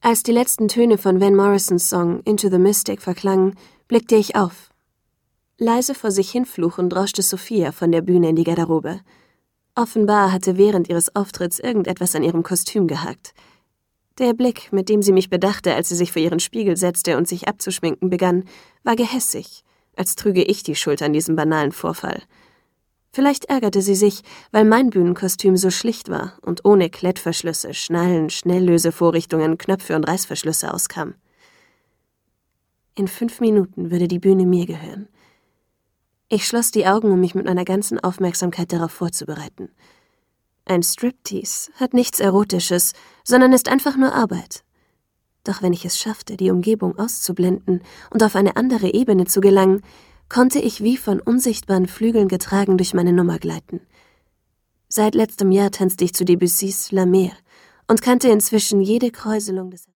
Als die letzten Töne von Van Morrisons Song Into the Mystic verklangen, blickte ich auf. Leise vor sich hinfluchend rauschte Sophia von der Bühne in die Garderobe. Offenbar hatte während ihres Auftritts irgendetwas an ihrem Kostüm gehakt. Der Blick, mit dem sie mich bedachte, als sie sich vor ihren Spiegel setzte und sich abzuschminken begann, war gehässig, als trüge ich die Schuld an diesem banalen Vorfall. Vielleicht ärgerte sie sich, weil mein Bühnenkostüm so schlicht war und ohne Klettverschlüsse, Schnallen, Schnelllösevorrichtungen, Knöpfe und Reißverschlüsse auskam. In 5 Minuten würde die Bühne mir gehören. Ich schloss die Augen, um mich mit meiner ganzen Aufmerksamkeit darauf vorzubereiten. Ein Striptease hat nichts Erotisches, sondern ist einfach nur Arbeit. Doch wenn ich es schaffte, die Umgebung auszublenden und auf eine andere Ebene zu gelangen, konnte ich wie von unsichtbaren Flügeln getragen durch meine Nummer gleiten. Seit letztem Jahr tanzte ich zu Debussys La Mer und kannte inzwischen jede Kräuselung des